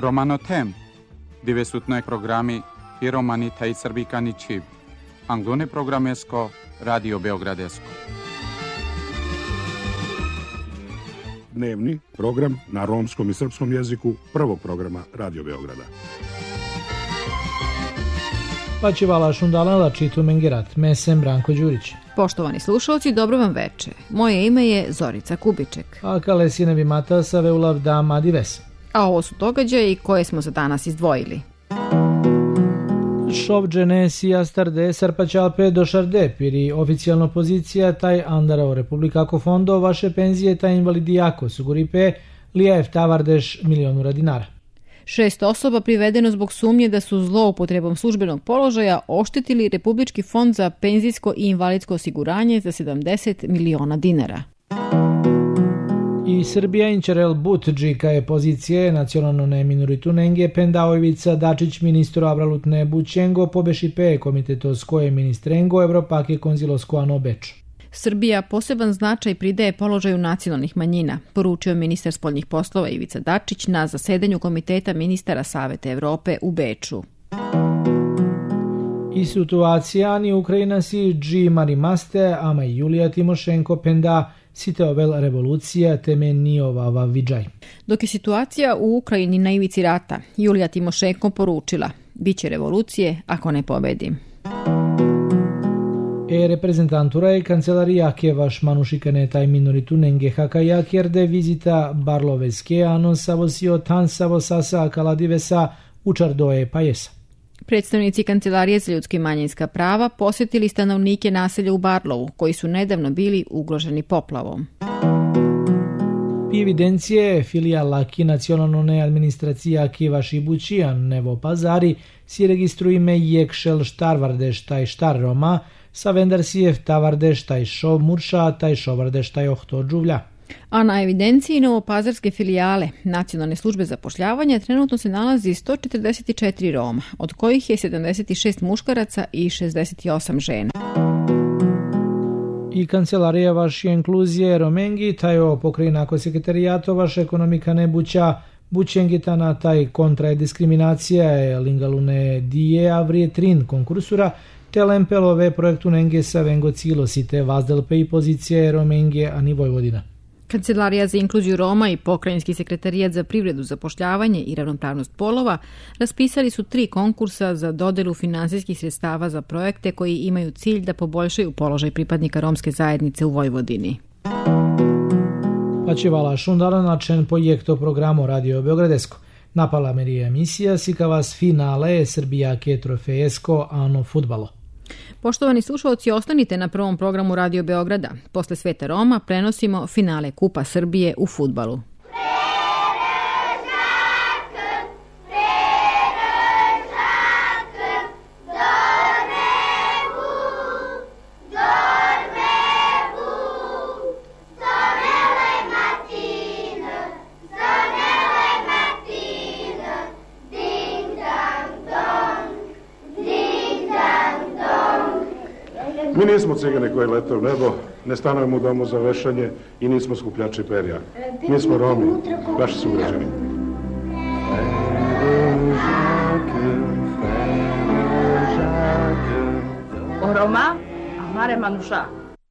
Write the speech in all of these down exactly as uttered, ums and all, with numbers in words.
Romanotem, divesutnoj programi i romani taj srbikani čib. Anglone programesko, Radio Beogradesko. Dnevni program na romskom i srpskom jeziku prvog programa Radio Beograda. Pačivala šundalala čitu mengerat, mesem Branko Đurić. Poštovani slušalci, dobro vam veče. Moje ime je Zorica Kubiček. A kalesinevi mata sa veulav da madives. A ovo su događaji koje smo za danas izdvojili. Šovđene sijastarde sarpačalpe do šarde, piri oficijalno pozicija taj andarao republikako fondo vaše penzije taj invalidijako suguripe lijaev tavardeš milionura dinara. Šest osoba privedeno zbog sumnje da su zloupotrebom službenog položaja oštetili Republički fond za penzijsko i invalidsko osiguranje za sedamdeset miliona dinara. I Srbija inčarel butđi kaje pozicije nacionalno ne minoritu nenge pendaojevica Dačić ministro abralutne bućengo pobešipe komiteto s koje ministrengo Evropake konzilosko ano beču. Srbija poseban značaj pridaje položaju nacionalnih manjina, poručio ministar spoljnih poslova Ivica Dačić na zasedanju Komiteta ministara Saveta Evrope u Beču. I situacija ni Ukrajina si dži marimaste, ama i Julija Timošenko penda siteovel revolucija teme nijovava vidžaj. Dok je situacija u Ukrajini na ivici rata, Julija Timošenko poručila, biće revolucije ako ne pobedim. E reprezentantura i kancelarija kevaš manušikane taj minoritu nenge hakaja kjerde vizita barloveske ano savosio tan savosasa kaladivesa učardoje pajesa. Predstavnici Kancelarije za ljudska i manjinska prava posjetili stanovnike naselja u Barlovu, koji su nedavno bili ugroženi poplavom. I evidencije filijala ki nacionalne administracija kivaš i bučijan nevo pazari si registrujme jekšel štarvardeš taj štar Roma sa vendarsijev tavardeš taj šov murša taj šovardeš taj ohto džuvlja. A na evidenciji novopazarske filijale Nacionalne službe zapošljavanja trenutno se nalazi sto četrdeset četiri Roma, od kojih je sedamdeset šest muškaraca i šezdeset osam žena. I kancelarija vaš inkluzije Romengi, taj o pokrajinako sekretarijato vaš ekonomika ne buća, bućengitana taj kontra diskriminacija je lingalune dije avrije trin konkursura, te lempelove projektu nenge sa vengo cilo site vazdelpe i pozicije Romenge ani Vojvodina. Kancelarija za inkluziju Roma i Pokrajinski sekretarijat za privredu, zapošljavanje i ravnopravnost polova raspisali su tri konkursa za dodelu finansijskih sredstava za projekte koji imaju cilj da poboljšaju položaj pripadnika romske zajednice u Vojvodini. Pačivala šundala način projekto programu Radio Beogradesko. Napala merija emisija sika vas finale Srbija ke trofejesko ano fudbalo. Poštovani slušalci, ostanite na prvom programu Radio Beograda. Posle Sveta Roma prenosimo finale Kupa Srbije u fudbalu. Mi nismo cigane koji lete u nebo, ne stanujemo u domu za vešanje i nismo skupljači perja. Mi smo Romi, vaši sugrađani. O Roma, amare manuša.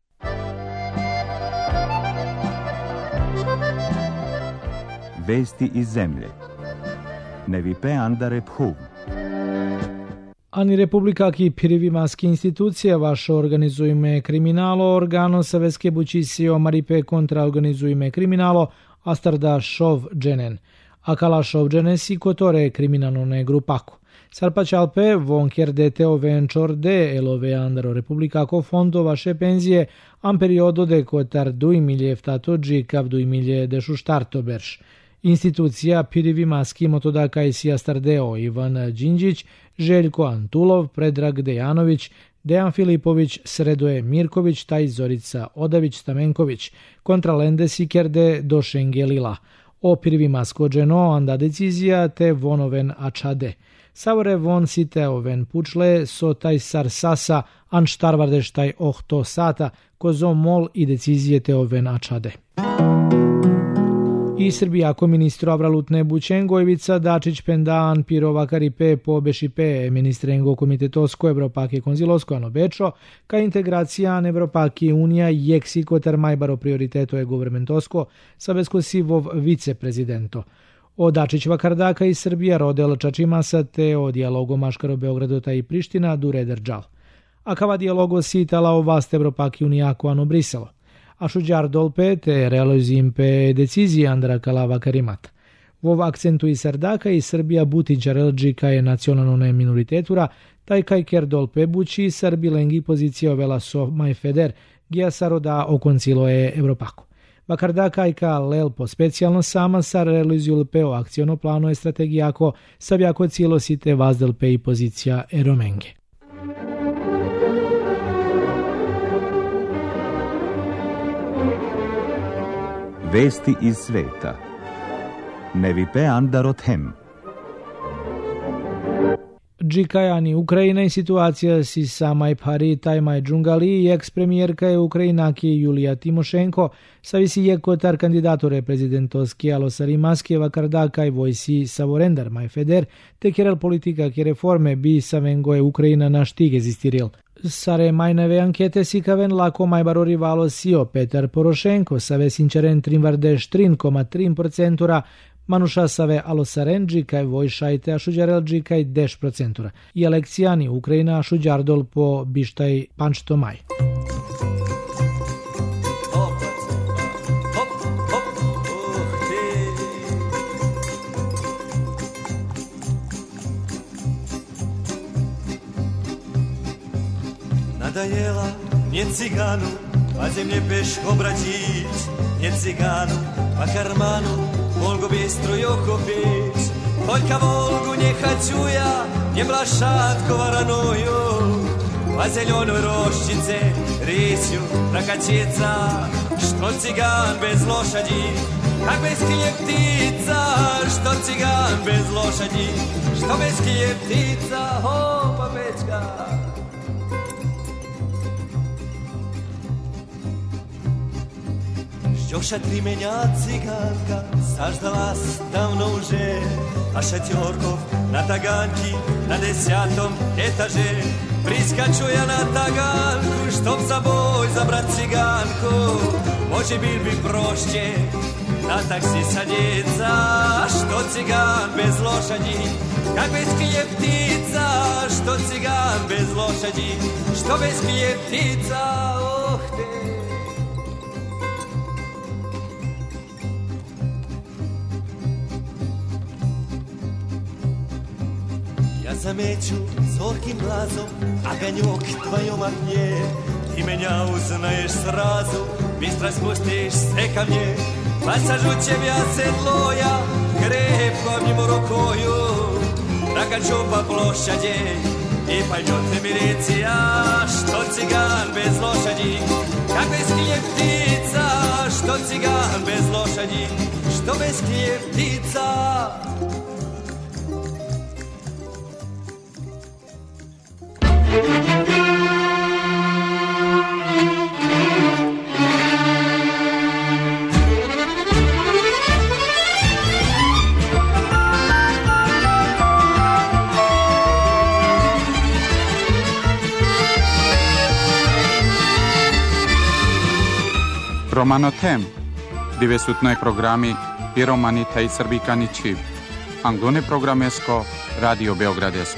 Vesti iz zemlje. Nevipe andare phuv. Ani Republika ki pirivimaski institucija vaše organizujme kriminalo, organo saveske bučisio maripe kontra organizujme kriminalo, astarda šov dženen. Akala šov dženesi kotore kriminalone grupako. Sarpačalpe vonker dete ovenčor de elove andaro Republikako fondo vaše penzije am periodo de kotar dui milje vtato džikav dui milje dešu štarto berš. Institucija pirivimaski motodaka i sijastardeo Ivan Đinđić, Željko Antulov, Predrag Dejanović, Dejan Filipović, Sredoje Mirković, taj Zorica Odavić Stamenković, kontralende sikerde do Šengelila. O pirivimasko dženo anda decizija te vonoven ačade. Savore von site oven pučle so taj sar sasa an štarvardeš taj ohto sata kozo mol i decizije te oven ačade. I Srbijako ministro Avralutne Bućengo, Ivica Dačić pendaan pirova karipe pobješipe ministrengo komitetosko Evropake konzilosko ano bečo, ka integracija Evropake unija jeksiko ter majbaro prioriteto je governmentosko sabesko sivov viceprezidento. O Dačić vakardaka i Srbija rodel čačimasa te o dijalogu Maškaro Beogradota i Priština dure držal. A kava dijalogo sitala o vast Evropake unijako ano Briselo. A šuđar dolpe te realizim pe decizije Andra Kalava Karimat. Vov akcentu i Sardaka i Srbija butiđa relđika je nacionalno minoritetura, taj kaj ker dolpe bući Srbi lengi pozicija ovela so maj feder, gija saroda o koncilo je Evropako. Vakardaka i ka lel po specijalno sama sa realizul pe o akciono plano je strategijako savjako cijelo site vazdel pe i pozicija Eromenge. Vesti iz sveta. Nevi pe andarot hem. Džikajani Ukrajina i situacija si samaj pari tajmaj džungali i eks-premijerka je Ukrajinaki Julija Timošenko savisi jekotar kandidatore prezidentovski Alosari Maskijeva kardaka i vojsi Savorendar maj feder te kerel politika ke reforme bi savengo je Ukrajina na štige zistiril. Sare majneve ankete si kaven lako majbaro rivalo sio Petar Porošenko save sinčeren trinvardeš tri zarez tri procentura Manuša save Alosarenđi kaj vojšajte a šuđarelđi kaj deš procentura. I elekcijani Ukrajina a šuđardol po bištaj pančto maj. Nadajela nje ciganu, a zemlje peško brađić, nje ciganu, a karmanu, Volgo bistru joko pić, Poljka Volgu nje haćuja, nje blašatko varanoju, a zeljono roščice, risju, rakačica, što cigan bez lošadji, kak bez kljeptica, što cigan bez lošadji, što bez kljeptica, hopa pečka. Joša trimenja ciganka, saždala davno uže, a šatjorkov na taganki, na desetom etaže, priskačuja na taganku, štop za boj zabrat ciganku, može bil bi prošće, na taksi sa djeca, što cigan bez lošadji, kak bez kljeptica, što cigan bez lošadji, što bez kljeptica, oh te. Zameću zorkim glazom, a ganjok tvojom agnje, ti menja uznaješ srazu, bistra spustiš se ka mnje, pa sa žućem ja sedloja, krepko mimo rokoju, raka čupa plošađe, i pa ljote miricija, što cigan bez lošadji, kak bez kljeptica, što cigan bez lošadji, što bez kljeptica. Romano tem, divesutnoj programi i romanita i srbikani čib. Anglone programesko, Radio Beogradesko.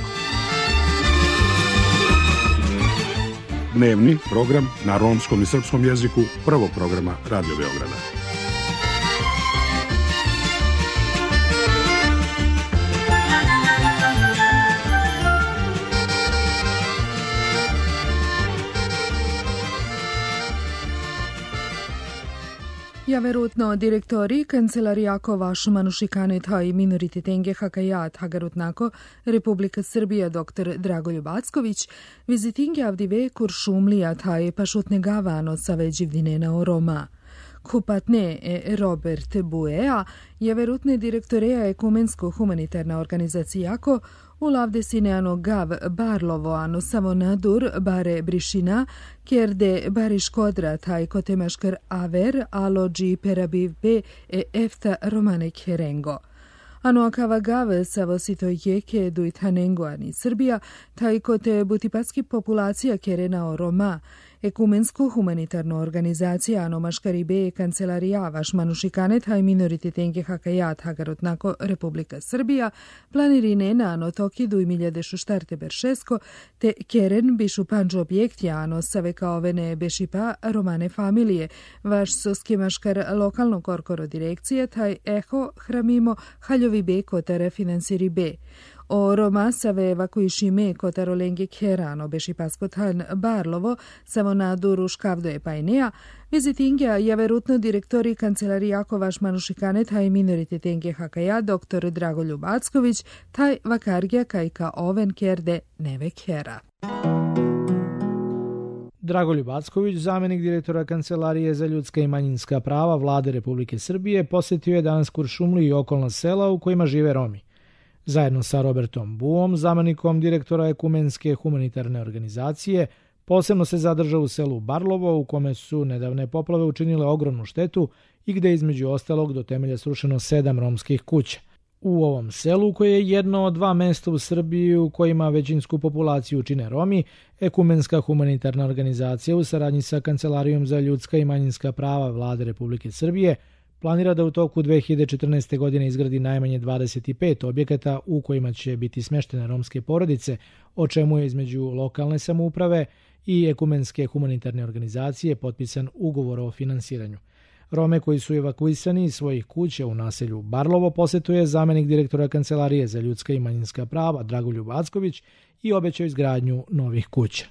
Dnevni program na romskom i srpskom jeziku prvog programa Radio Beograda. Ja verutno direktori Kancelarijako vaš manušikaneta i minorititenge hakajat hagarutnako Republika Srbija dr. Dragoljub Acković vizitinge avdive kuršumlija taj pašutne gavano sa veđivdinena o Roma. Kupatne Robert Buea, javerutne direktoreja ekumensko-humanitarna organizacija jako u lavdesineano gav barlovoano savonadur bare brišina, kerde bari škodra taj kotemaškar aver alođi perabiv be e efta romane kerengo. Ano akava gave savo sito jeke duit hanengo ani Srbija, taj kote butipatski populacija kerenao Roma, ekumensko-humanitarna organizacija ano maškaribe kancelarija vaš manušikanet haj minorititenke hakajat hagarotnako Republika Srbija, planirine na ano toki du miljade šuštarte beršesko, te keren bišu panđo objektja ano save kao vene bešipa romane familije, vaš soske maškar lokalno korkoro direkcije, taj eho hramimo haljovi be kotare finansiri be. O Roma save evakuišime kotarolenge kerano bešipaskothan Barlovo, samo na duru škavdo je pajneja, vizitingja javerutno direktori kancelarijako vaš manušikanet haj minorititenke hakaja doktor Dragoljub Acković, taj vakargja kajka oven kerde neve kera. Dragoljub Acković, zamjenik direktora Kancelarije za ljudska i manjinska prava Vlade Republike Srbije, posjetio je danas Kuršumliju i okolna sela u kojima žive Romi. Zajedno sa Robertom Buom, zamjenikom direktora ekumenske humanitarne organizacije, posebno se zadržao u selu Barlovo, u kome su nedavne poplave učinile ogromnu štetu i gde je između ostalog do temelja srušeno sedam romskih kuća. U ovom selu, koje je jedno od dva mesta u Srbiji u kojima većinsku populaciju čine Romi, ekumenska humanitarna organizacija u saradnji sa Kancelarijom za ljudska i manjinska prava Vlade Republike Srbije planira da u toku dve hiljade četrnaeste. godine izgradi najmanje dvadeset pet objekata u kojima će biti smeštene romske porodice, o čemu je između lokalne samouprave i ekumenske humanitarne organizacije potpisan ugovor o finansiranju. Rome koji su evakuisani iz svojih kuća u naselju Barlovo posjetuje zamjenik direktora Kancelarije za ljudska i manjinska prava Dragoljub Acković i obećao izgradnju novih kuća.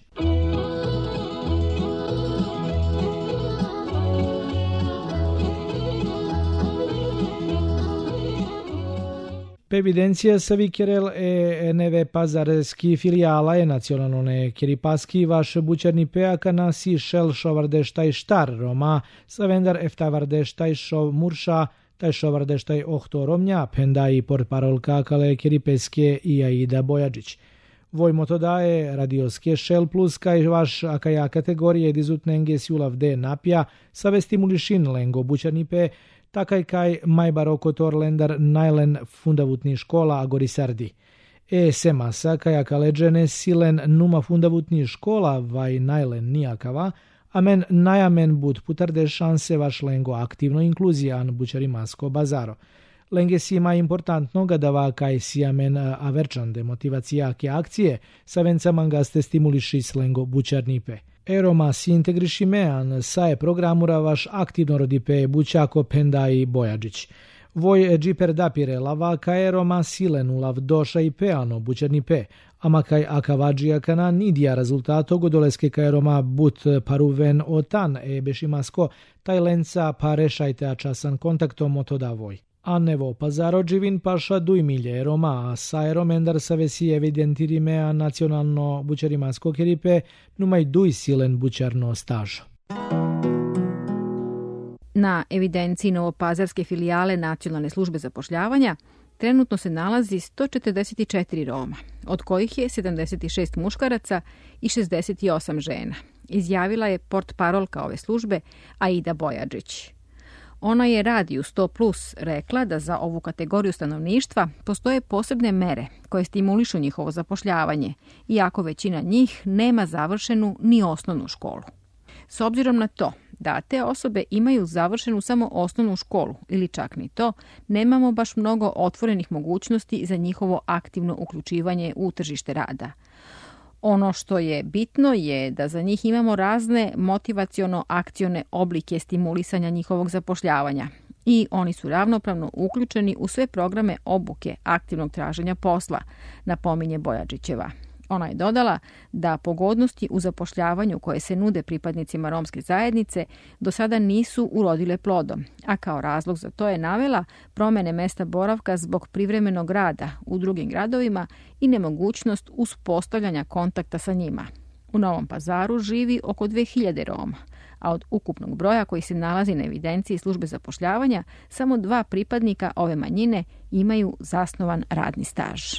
Evidencija sa Vikerel e neve pazarski filijala je nacionalne keripaski vaš bučarni peaka na si šel šovardeštaj štar Roma sa vendar eftavardeštaj šov murša taj šovardeštaj ohto romnja penda i portparolka kale keripeske i Aida Bojadžić. Voj to daje radioske šel plus kaj vaš akaja kategorije dizutnenge sjulav de napja sa vestimulišin lengo bučarni pe takaj kaj majbaroko torlendar najlen fundavutni škola agorisardi. E se masa kaja kaleđene silen numa fundavutni škola vaj najlen nijakava, amen najamen bud putarde šanse vaš lengo aktivno inkluzijan bučarimasko bazaro. Lenge sima importantno gadava kaj sijamen averčande motivacijake akcije, sa venca mangaste stimuliši slengo bučarnipe. Eroma si integrišimean sae programura vaš aktivno rodipe bućako penda i Bojadžić. Voj džiper dapire lava ka eroma silenulav doša i peano bućarni pe, ama kaj akavadžija kana nidija rezultato godoleske ka eroma but paruven otan e bešimasko tajlenca pa rešajte a časan kontaktom otoda voj. A nevo pazaro dživin paša duj milje Roma, a sa eromendar sa vesi evidentirime a nacionalno bučarimasko keripe numaj duj silen bučarno stažo. Na evidenciji novopazarske filijale Nacionalne službe zapošljavanja trenutno se nalazi sto četrdeset četiri Roma, od kojih je sedamdeset šest muškaraca i šezdeset osam žena. Izjavila je portparolka ove službe Aida Bojadžić. Ona je Radiju sto plus rekla da za ovu kategoriju stanovništva postoje posebne mere koje stimulišu njihovo zapošljavanje, iako većina njih nema završenu ni osnovnu školu. S obzirom na to da te osobe imaju završenu samo osnovnu školu ili čak ni to, nemamo baš mnogo otvorenih mogućnosti za njihovo aktivno uključivanje u tržište rada. Ono što je bitno je da za njih imamo razne motivaciono-akcione oblike stimulisanja njihovog zapošljavanja i oni su ravnopravno uključeni u sve programe obuke aktivnog traženja posla, napominje Bojadžićeva. Ona je dodala da pogodnosti u zapošljavanju koje se nude pripadnicima romske zajednice do sada nisu urodile plodom, a kao razlog za to je navela promene mesta boravka zbog privremenog rada u drugim gradovima i nemogućnost uspostavljanja kontakta sa njima. U Novom Pazaru živi oko dve hiljade Roma, a od ukupnog broja koji se nalazi na evidenciji službe zapošljavanja, samo dva pripadnika ove manjine imaju zasnovan radni staž.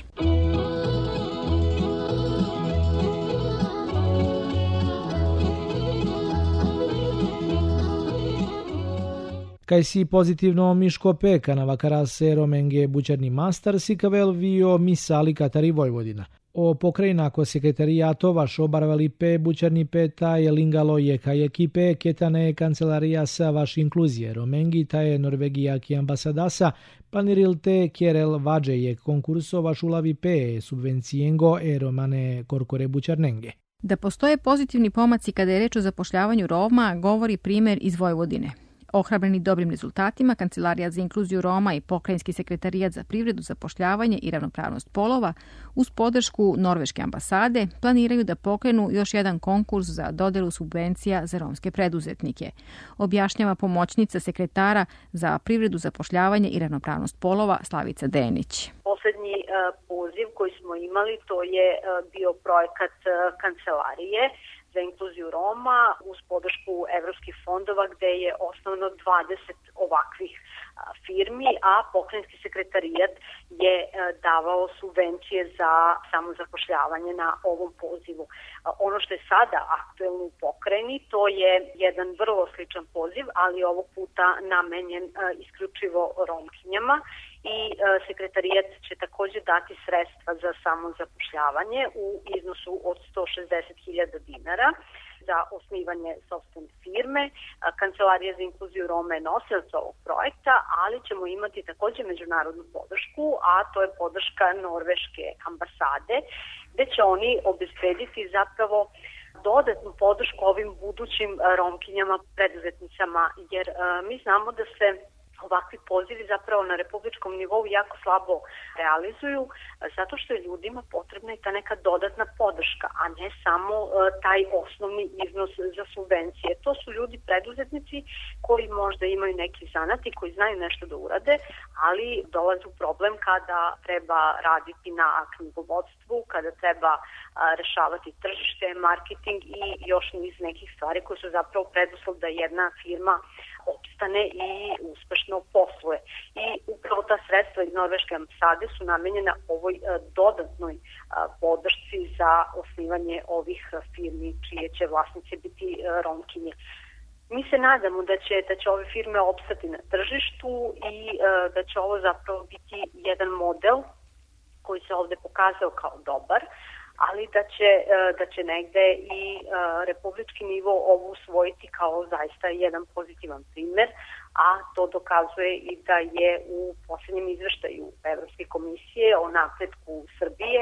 Kaj si pozitivno Miško Peka na vakarase Romenge Bučarni Mastar si kavel vio misali Katari Vojvodina. O pokrajinako sekretarijato vaš obarvali pe Bučarni peta je lingalo je kaj ekipe ketane kancelarija sa vaš inkluzije Romengi ta je Norvegijaki ambasadasa panirilte kjerel vađe je konkurso vaš ulavi pe subvencijengo e romane korkore Bučarnenge. Da postoje pozitivni pomaci kada je reč o zapošljavanju Roma, govori primjer iz Vojvodine. Ohrabreni dobrim rezultatima, Kancelarija za inkluziju Roma i Pokrajinski sekretarijat za privredu, zapošljavanje i ravnopravnost polova uz podršku Norveške ambasade planiraju da pokrenu još jedan konkurs za dodelu subvencija za romske preduzetnike. Objašnjava pomoćnica sekretara za privredu, zapošljavanje i ravnopravnost polova Slavica Denić. Poslednji poziv koji smo imali to je bio projekat Kancelarije za inkluziju Roma uz podršku evropskih fondova gde je osnovno dvadeset ovakvih firmi, a pokrajinski sekretarijat je davao subvencije za samozapošljavanje na ovom pozivu. Ono što je sada aktuelno u pokrajini, to je jedan vrlo sličan poziv, ali ovog puta namenjen isključivo Romkinjama i sekretarijat će također dati sredstva za samozapošljavanje u iznosu od sto šezdeset hiljada dinara za osnivanje sopstvene firme. Kancelarija za inkluziju Roma je nosilac ovog projekta, ali ćemo imati također međunarodnu podršku, a to je podrška Norveške ambasade, gde će oni obezbediti zapravo dodatnu podršku ovim budućim Romkinjama, preduzetnicama, jer mi znamo da se ovakvi pozivi zapravo na republičkom nivou jako slabo realizuju, zato što je ljudima potrebna i ta neka dodatna podrška, a ne samo taj osnovni iznos za subvencije. To su ljudi preduzetnici koji možda imaju neki zanat i koji znaju nešto da urade, ali dolazi u problem kada treba raditi na knjigovodstvu, kada treba rešavati tržište, marketing i još niz nekih stvari koje su zapravo preduslov da jedna firma opstane i uspešno posluje. I upravo ta sredstva iz Norveške ambasade su namenjena ovoj dodatnoj podršci za osnivanje ovih firmi čije će vlasnice biti Romkinje. Mi se nadamo da će, da će ove firme opstati na tržištu i da će ovo zapravo biti jedan model koji se ovde pokazao kao dobar, ali da će, da će negde i republički nivo ovo usvojiti kao zaista jedan pozitivan primer, a to dokazuje i da je u poslednjem izveštaju Evropske komisije o napretku Srbije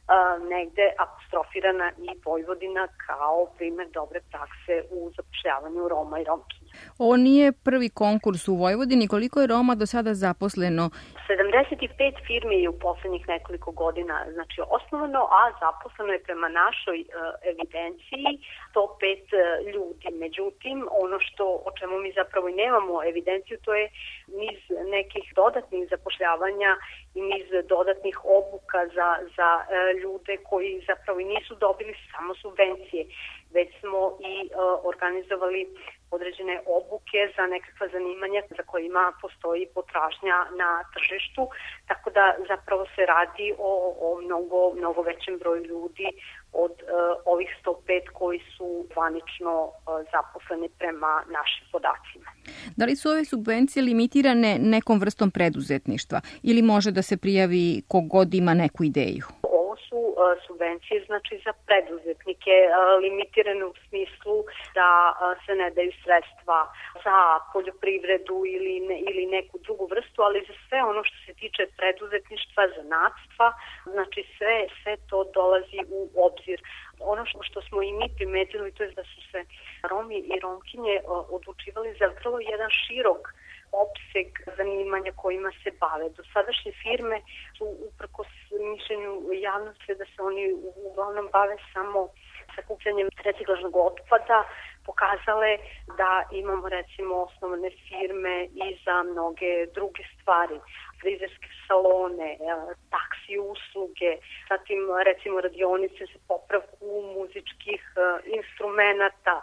negde apostrofirana i Vojvodina kao primer dobre prakse u zapošljavanju Roma i Romkinja. Ovo nije prvi konkurs u Vojvodini. Koliko je Roma do sada zaposleno? sedamdeset pet firmi je u poslednjih nekoliko godina znači osnovano, a zaposleno je prema našoj uh, evidenciji sto pet uh, ljudi. Međutim, ono što o čemu mi zapravo i nemamo evidenciju, to je niz nekih dodatnih zapošljavanja i niz dodatnih obuka za, za uh, ljude koji zapravo i nisu dobili samo subvencije, već smo i uh, organizovali određene obuke za nekakva zanimanja za kojima postoji potražnja na tržištu, tako da zapravo se radi o, o mnogo, mnogo većem broju ljudi od uh, ovih sto pet koji su zvanično uh, zaposleni prema našim podacima. Da li su ove subvencije limitirane nekom vrstom preduzetništva ili može da se prijavi kogod ima neku ideju? Su uh, subvencije znači za preduzetnike uh, limitirane u smislu da uh, se ne daju sredstva za poljoprivredu ili, ne, ili neku drugu vrstu, ali za sve ono što se tiče preduzetništva, zanatstva, znači sve, sve to dolazi u obzir. Ono što, što smo i mi primetili, to je da su se Romi i Romkinje uh, odlučivali za vrlo jedan širok opseg zanimanja kojima se bave. Dosadašnje firme su uprkos mišljenju javnosti da se oni uglavnom bave samo sakupljanjem reciklažnog otpada, pokazale da imamo recimo osnovne firme i za mnoge druge stvari, frizerske salone, taksi usluge, zatim recimo radionice za popravku muzičkih instrumenata,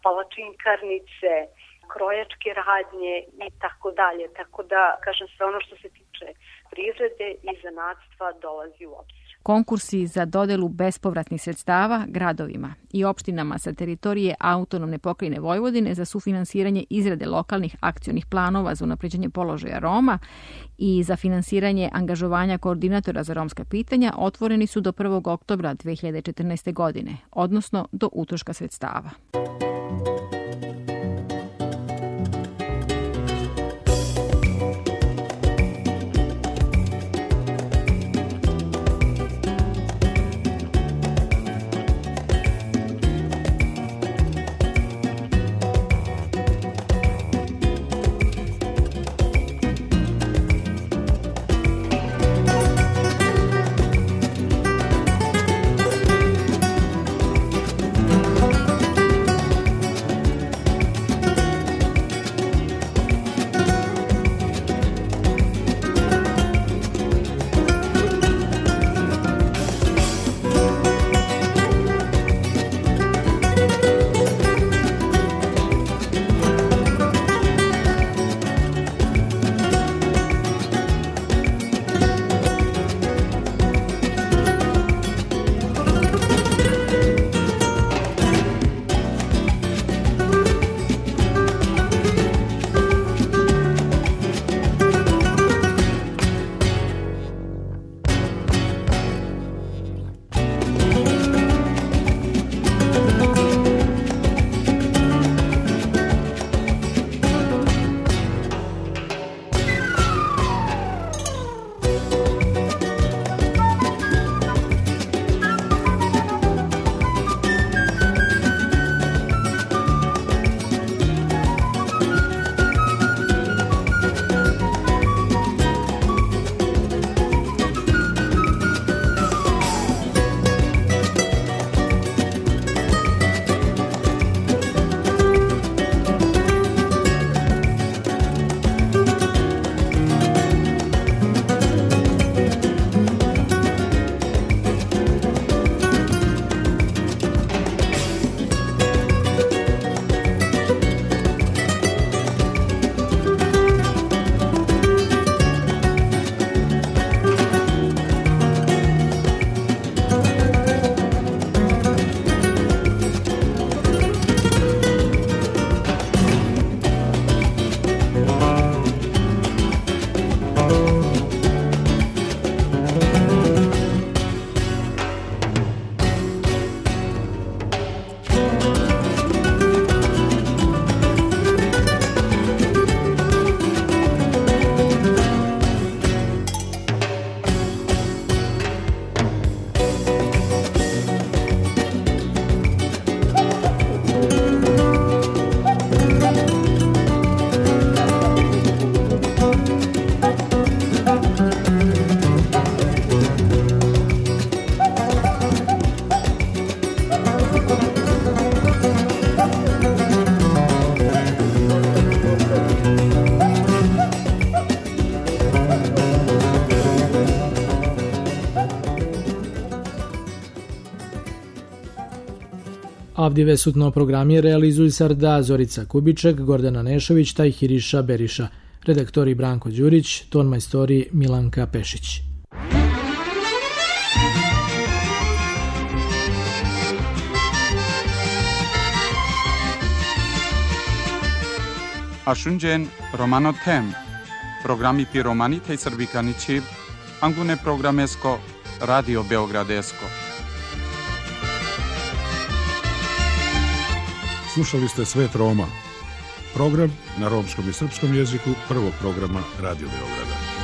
palačinkarnice, krojačke radnje i tako dalje. Tako da, kažem, sve ono što se tiče privrede i zanatstva dolazi u obzir. Konkursi za dodelu bespovratnih sredstava gradovima i opštinama sa teritorije autonomne pokrajine Vojvodine za sufinansiranje izrade lokalnih akcionih planova za unapređenje položaja Roma i za finansiranje angažovanja koordinatora za romska pitanja otvoreni su do prvog oktobra dve hiljade četrnaeste. godine, odnosno do utroška sredstava. Avdive sutno programi realizuju Sarda, Zorica Kubiček, Gordana Nešović, taj Hiriša Beriša. Redaktori Branko Đurić, ton majstori Milanka Pešić. Ashunjen Romano Tem, programi pi Romani tej Srbikanići, angune programesko, Radio Beogradesko. Slušali ste Svet Roma, program na romskom i srpskom jeziku prvog programa Radio Beograda.